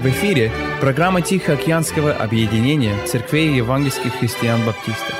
В эфире программа Тихоокеанского объединения церквей евангельских христиан-баптистов.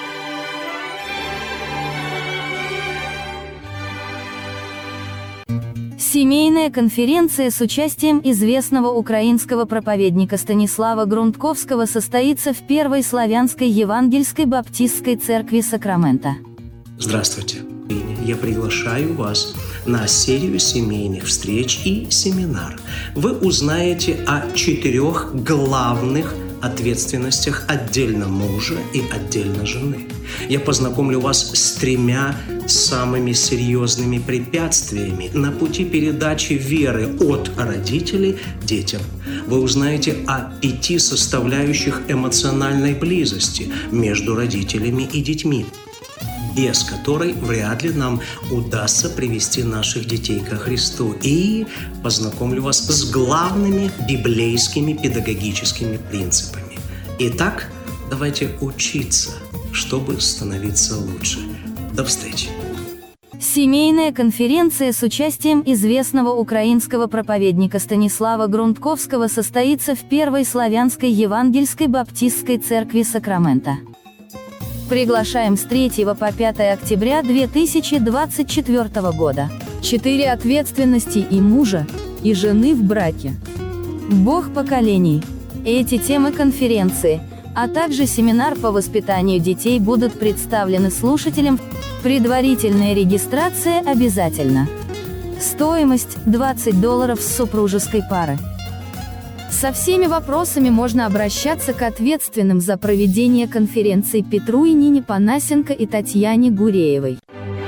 Семейная конференция с участием известного украинского проповедника Станислава Грундковского состоится в Первой славянской евангельской баптистской церкви Сакраменто. Здравствуйте! Я приглашаю вас на серию семейных встреч и семинар. Вы узнаете о 4 главных ответственностях отдельно мужа и отдельно жены. Я познакомлю вас с 3 самыми серьезными препятствиями на пути передачи веры от родителей детям. Вы узнаете о 5 составляющих эмоциональной близости между родителями и детьми, без которой вряд ли нам удастся привести наших детей ко Христу. И познакомлю вас с главными библейскими педагогическими принципами. Итак, давайте учиться, чтобы становиться лучше. До встречи! Семейная конференция с участием известного украинского проповедника Станислава Грундковского состоится в Первой славянской евангельской баптистской церкви Сакраменто. Приглашаем с 3 по 5 октября 2024 года. 4 ответственности и мужа, и жены в браке. Бог поколений. Эти темы конференции, а также семинар по воспитанию детей будут представлены слушателям. Предварительная регистрация обязательна. Стоимость $20 с супружеской пары. Со всеми вопросами можно обращаться к ответственным за проведение конференции Петру и Нине Панасенко и Татьяне Гуреевой.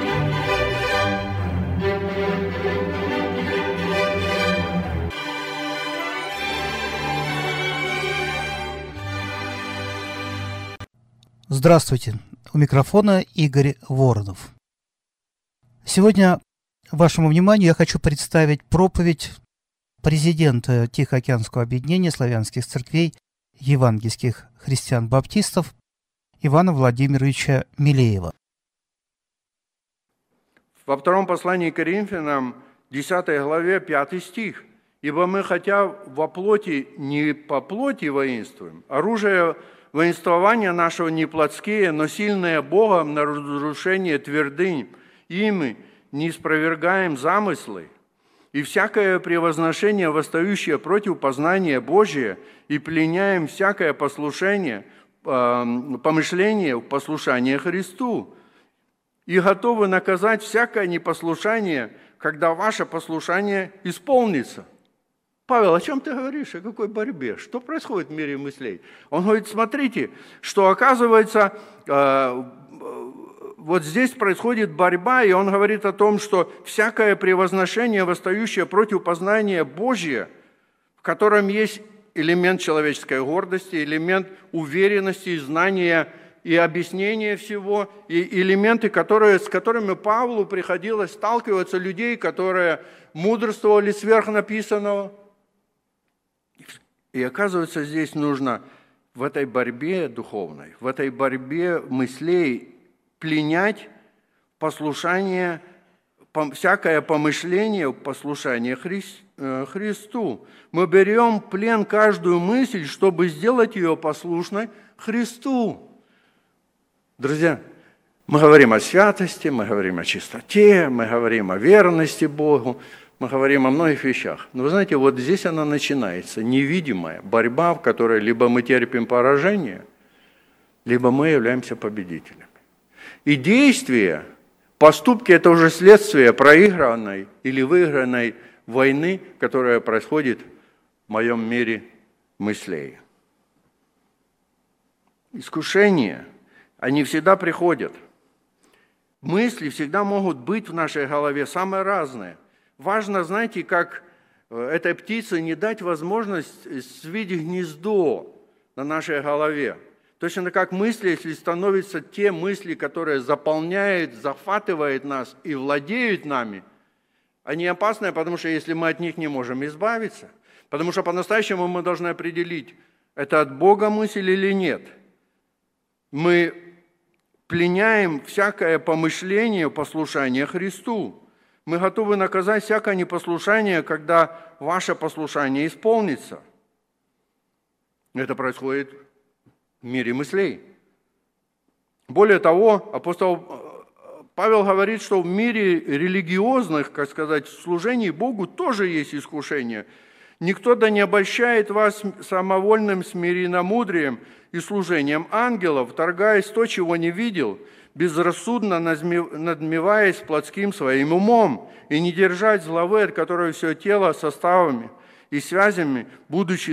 Здравствуйте, у микрофона Игорь Воронов. Сегодня вашему вниманию я хочу представить проповедь президента Тихоокеанского объединения славянских церквей евангельских христиан-баптистов Ивана Владимировича Милеева. Во втором послании к Коринфянам, 10 главе, 5 стих. «Ибо мы, хотя во плоти не по плоти воинствуем, оружие воинствования нашего не плотские, но сильные Богом на разрушение твердынь, ими не спровергаем замыслы, и всякое превозношение, восстающее против познания Божия, и пленяем всякое помышление в послушание Христу, и готовы наказать всякое непослушание, когда ваше послушание исполнится». Павел, о чем ты говоришь? О какой борьбе? Что происходит в мире мыслей? Он говорит, смотрите, что оказывается, вот здесь происходит борьба, и он говорит о том, что всякое превозношение, восстающее против познания Божия, в котором есть элемент человеческой гордости, элемент уверенности, знания и объяснения всего, и элементы, с которыми Павлу приходилось сталкиваться, людей, которые мудрствовали сверх написанного. И оказывается, здесь нужно в этой борьбе духовной, в этой борьбе мыслей пленять послушание, всякое помышление в послушание Христу. Мы берем в плен каждую мысль, чтобы сделать ее послушной Христу. Друзья, мы говорим о святости, мы говорим о чистоте, мы говорим о верности Богу, мы говорим о многих вещах. Но вы знаете, вот здесь она начинается, невидимая борьба, в которой либо мы терпим поражение, либо мы являемся победителями. И действия, поступки – это уже следствие проигранной или выигранной войны, которая происходит в моем мире мыслей. Искушения, они всегда приходят. Мысли всегда могут быть в нашей голове самые разные. Важно, знаете, как этой птице не дать возможность свить гнездо на нашей голове. Точно как мысли, если становятся те мысли, которые заполняют, захватывают нас и владеют нами, они опасны, потому что если мы от них не можем избавиться, потому что по-настоящему мы должны определить, это от Бога мысль или нет. Мы пленяем всякое помышление в послушание Христу. Мы готовы наказать всякое непослушание, когда ваше послушание исполнится. Это происходит в мире мыслей. Более того, апостол Павел говорит, что в мире религиозных, как сказать, служений Богу тоже есть искушение. «Никто да не обольщает вас самовольным смиренномудрием и служением ангелов, торгаясь то, чего не видел, безрассудно надмеваясь плотским своим умом, и не держать зловы, от которой все тело составами и связями, будучи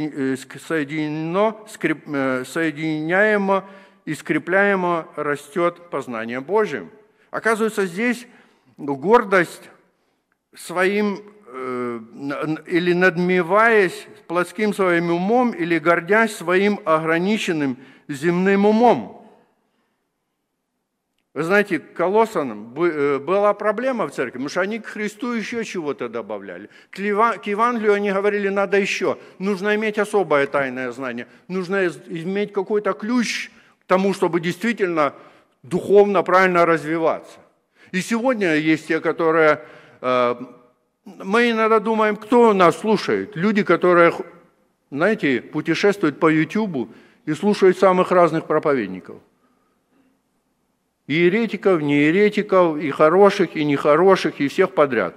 соединяемо и скрепляемо, растет познание Божьим». Оказывается, здесь гордость своим или надмеваясь плотским своим умом, или гордясь своим ограниченным земным умом. Вы знаете, к колоссянам была проблема в церкви, потому что они к Христу еще чего-то добавляли. К Евангелию они говорили, надо еще, нужно иметь особое тайное знание, нужно иметь какой-то ключ к тому, чтобы действительно духовно правильно развиваться. И сегодня есть те, которые... Мы иногда думаем, кто нас слушает. Люди, которые, знаете, путешествуют по Ютубу и слушают самых разных проповедников. И еретиков, не еретиков, и хороших, и нехороших, и всех подряд.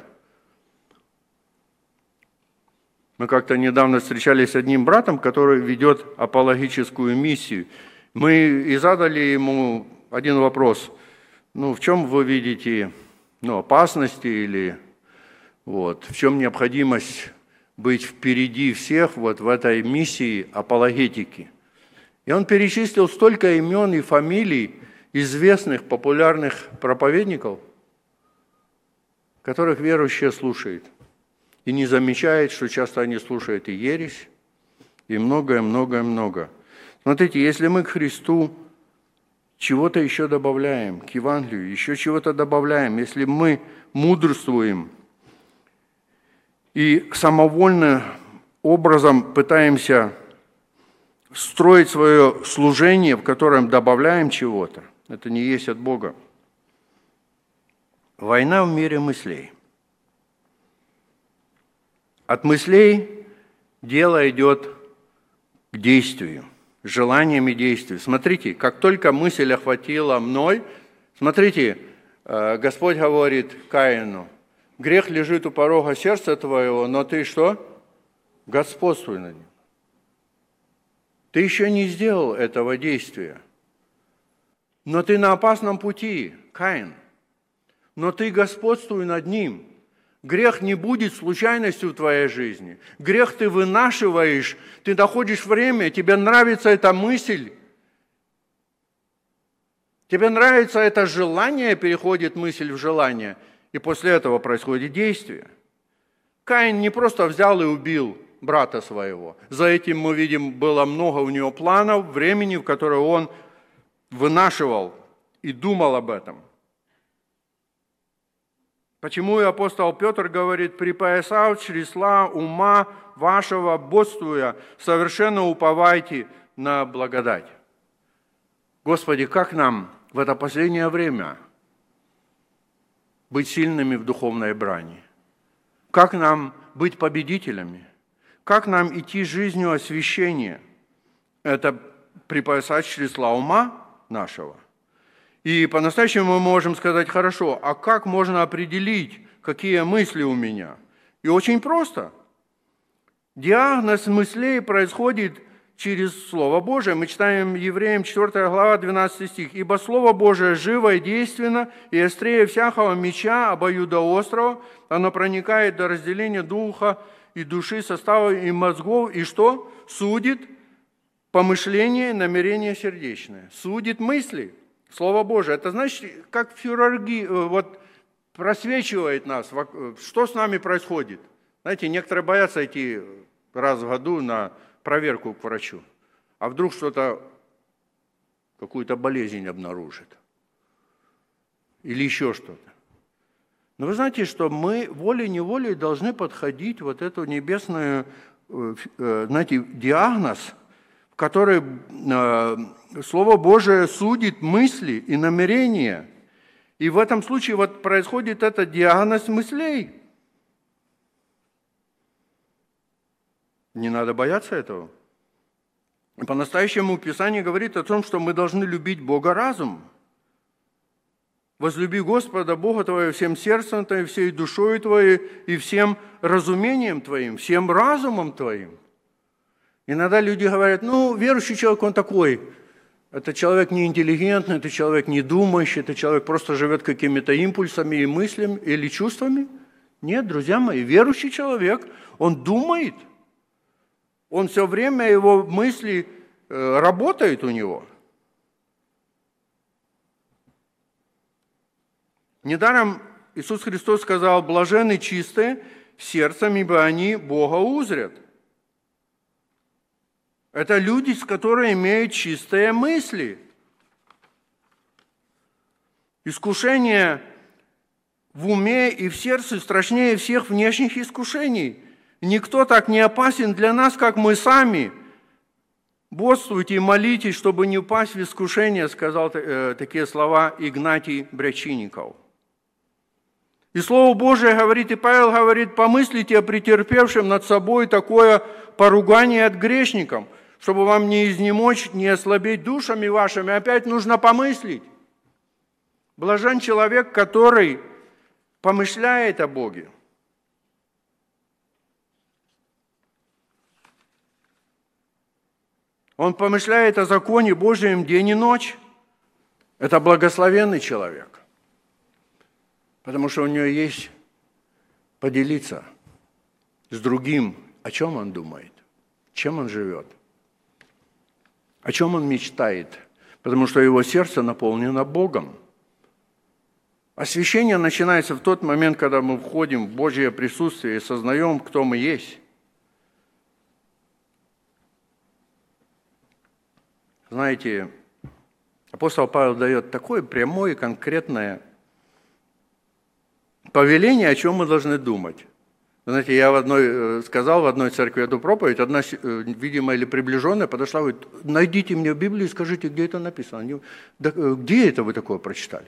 Мы как-то недавно встречались с одним братом, который ведет апологическую миссию. Мы и задали ему один вопрос. В чем вы видите опасности или в чем необходимость быть впереди всех в этой миссии апологетики? И он перечислил столько имен и фамилий известных, популярных проповедников, которых верующие слушают, и не замечает, что часто они слушают и ересь, и многое. Смотрите, если мы к Христу чего-то еще добавляем, к Евангелию еще чего-то добавляем, если мы мудрствуем и самовольным образом пытаемся строить свое служение, в котором добавляем чего-то, это не есть от Бога. Война в мире мыслей. От мыслей дело идет к действию, желаниям и действию. Смотрите, как только мысль охватила мной, смотрите, Господь говорит Каину, грех лежит у порога сердца твоего, но ты что? Господствуй над ним. Ты еще не сделал этого действия. Но ты на опасном пути, Каин. Но ты господствуй над ним. Грех не будет случайностью в твоей жизни. Грех ты вынашиваешь, ты находишь время, тебе нравится эта мысль, тебе нравится это желание, переходит мысль в желание, и после этого происходит действие. Каин не просто взял и убил брата своего. За этим, мы видим, было много у него планов, времени, в которое он вынашивал и думал об этом. Почему и апостол Петр говорит, припоясав чресла ума вашего, бодствуя, совершенно уповайте на благодать. Господи, как нам в это последнее время быть сильными в духовной брани? Как нам быть победителями? Как нам идти жизнью освящения? Это припоясать чресла ума нашего. И по-настоящему мы можем сказать, хорошо, а как можно определить, какие мысли у меня? И очень просто. Диагноз мыслей происходит через Слово Божие. Мы читаем Евреям 4 глава, 12 стих. «Ибо Слово Божие живо и действенно, и острее всякого меча обоюдоострого, оно проникает до разделения духа и души, состава и мозгов, и что? Судит помышление, намерение сердечное». Судит мысли. Слово Божие. Это значит, как хирургия, просвечивает нас, что с нами происходит. Знаете, некоторые боятся идти раз в году на проверку к врачу. А вдруг что-то, какую-то болезнь обнаружит. Или еще что-то. Но вы знаете, что мы волей-неволей должны подходить вот эту небесную, диагноз, в который Слово Божие судит мысли и намерения. И в этом случае происходит этот диагноз мыслей. Не надо бояться этого. По-настоящему Писание говорит о том, что мы должны любить Бога разумом. «Возлюби Господа Бога твоего всем сердцем твоим, всей душой твоей и всем разумением твоим, всем разумом твоим». Иногда люди говорят, верующий человек, он такой. Это человек неинтеллигентный, это человек не думающий, это человек просто живет какими-то импульсами и мыслями или чувствами. Нет, друзья мои, верующий человек, он думает. Он все время, его мысли работают у него. Недаром Иисус Христос сказал, блаженны чистые сердцем, ибо они Бога узрят. Это люди, которые имеют чистые мысли. Искушение в уме и в сердце страшнее всех внешних искушений. Никто так не опасен для нас, как мы сами. Бодствуйте и молитесь, чтобы не упасть в искушение, сказал такие слова Игнатий Брячинников. И Слово Божие говорит, и Павел говорит, помыслите о претерпевшем над собой такое поругание от грешников, чтобы вам не изнемочь, не ослабеть душами вашими. Опять нужно помыслить. Блажен человек, который помышляет о Боге. Он помышляет о законе Божьем день и ночь. Это благословенный человек. Потому что у него есть поделиться с другим, о чем он думает, чем он живет, о чем он мечтает. Потому что его сердце наполнено Богом. Освящение начинается в тот момент, когда мы входим в Божье присутствие и сознаем, кто мы есть. Знаете, апостол Павел дает такое прямое и конкретное повеление, о чем мы должны думать. Знаете, я сказал в одной церкви эту проповедь, одна, видимо, или приближенная подошла, говорит, найдите мне Библию и скажите, где это написано. Где это вы такое прочитали?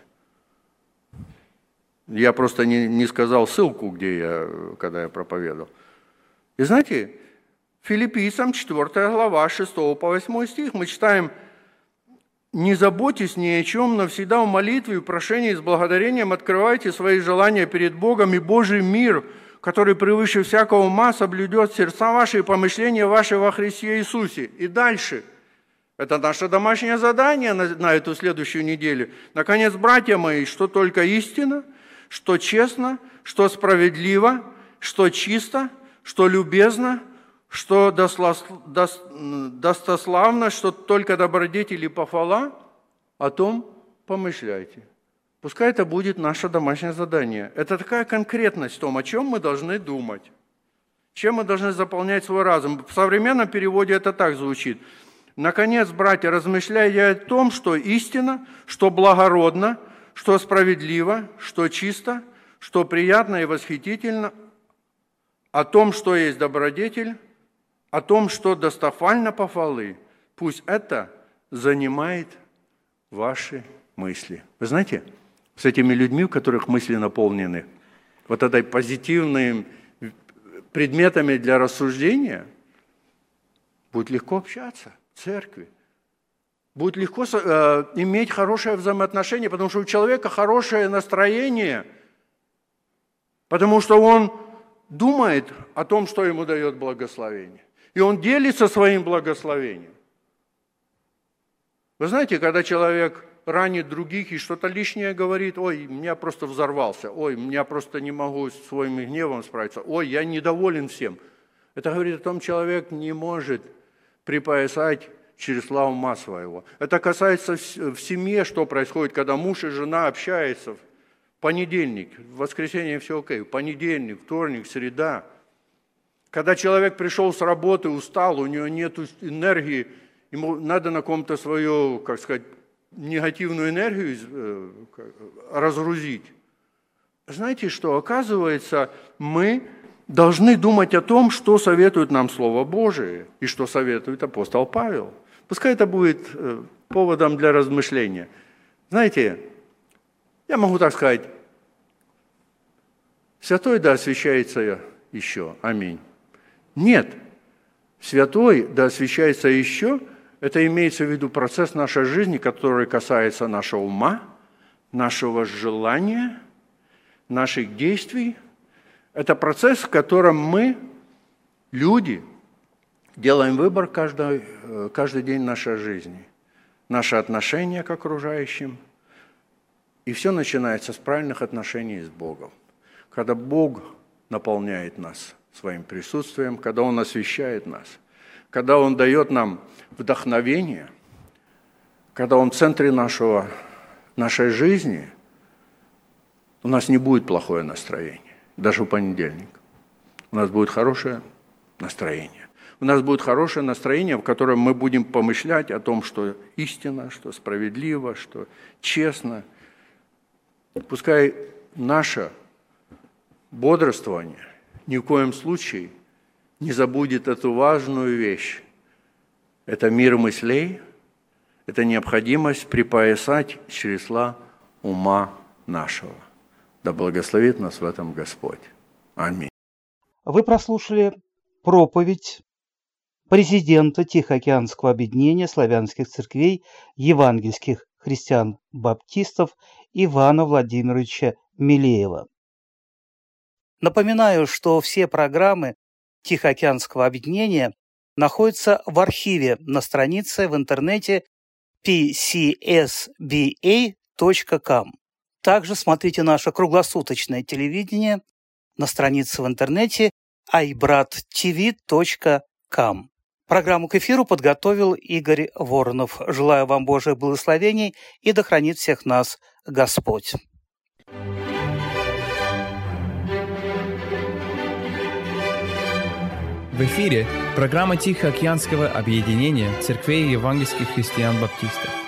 Я просто не сказал ссылку, когда я проповедовал. И знаете, Филиппийцам 4 глава, 6 по 8 стих, мы читаем, «Не заботьтесь ни о чем, но всегда в молитве и прошении с благодарением открывайте свои желания перед Богом, и Божий мир, который превыше всякого ума, соблюдет сердца ваши и помышления ваши во Христе Иисусе». И дальше. Это наше домашнее задание на эту следующую неделю. Наконец, братья мои, что только истина, что честно, что справедливо, что чисто, что любезно, что достославно, что только добродетель и похвала, о том помышляйте. Пускай это будет наше домашнее задание. Это такая конкретность в том, о чем мы должны думать, чем мы должны заполнять свой разум. В современном переводе это так звучит. Наконец, братья, размышляйте о том, что истинно, что благородно, что справедливо, что чисто, что приятно и восхитительно, о том, что есть добродетель, о том, что достофально похвалы, пусть это занимает ваши мысли. Вы знаете, с этими людьми, у которых мысли наполнены вот этой позитивными предметами для рассуждения, будет легко общаться в церкви. Будет легко иметь хорошее взаимоотношение, потому что у человека хорошее настроение, потому что он думает о том, что ему дает благословение. И он делится своим благословением. Вы знаете, когда человек ранит других и что-то лишнее говорит, ой, меня просто взорвался, ой, меня просто не могу с своим гневом справиться, ой, я недоволен всем. Это говорит о том, человек не может припоясать чресла ума своего. Это касается в семье, что происходит, когда муж и жена общаются в понедельник, в воскресенье все окей, в понедельник, вторник, среда. Когда человек пришел с работы, устал, у него нет энергии, ему надо на ком-то свою, как сказать, негативную энергию разгрузить. Знаете что? Оказывается, мы должны думать о том, что советует нам Слово Божие и что советует апостол Павел. Пускай это будет поводом для размышления. Знаете, я могу так сказать, святой да освящается еще. Аминь. Нет, святой да освящается еще Это имеется в виду процесс нашей жизни, который касается нашего ума, нашего желания, наших действий. Это процесс, в котором мы, люди, делаем выбор каждый день нашей жизни, наши отношения к окружающим. И все начинается с правильных отношений с Богом. Когда Бог наполняет нас своим присутствием, когда Он освящает нас, когда Он дает нам вдохновение, когда Он в центре нашей жизни, у нас не будет плохое настроение, даже в понедельник. У нас будет хорошее настроение. У нас будет хорошее настроение, в котором мы будем помышлять о том, что истинно, что справедливо, что честно. Пускай наше бодрствование ни в коем случае не забудет эту важную вещь. Это мир мыслей, это необходимость припоясать чресла ума нашего. Да благословит нас в этом Господь. Аминь. Вы прослушали проповедь президента Тихоокеанского объединения славянских церквей евангельских христиан-баптистов Ивана Владимировича Милеева. Напоминаю, что все программы Тихоокеанского объединения находятся в архиве на странице в интернете pcsba.com. Также смотрите наше круглосуточное телевидение на странице в интернете ibrat.tv.com. Программу к эфиру подготовил Игорь Воронов. Желаю вам Божьих благословений и да хранит всех нас Господь. В эфире программа Тихоокеанского объединения церквей евангельских христиан-баптистов.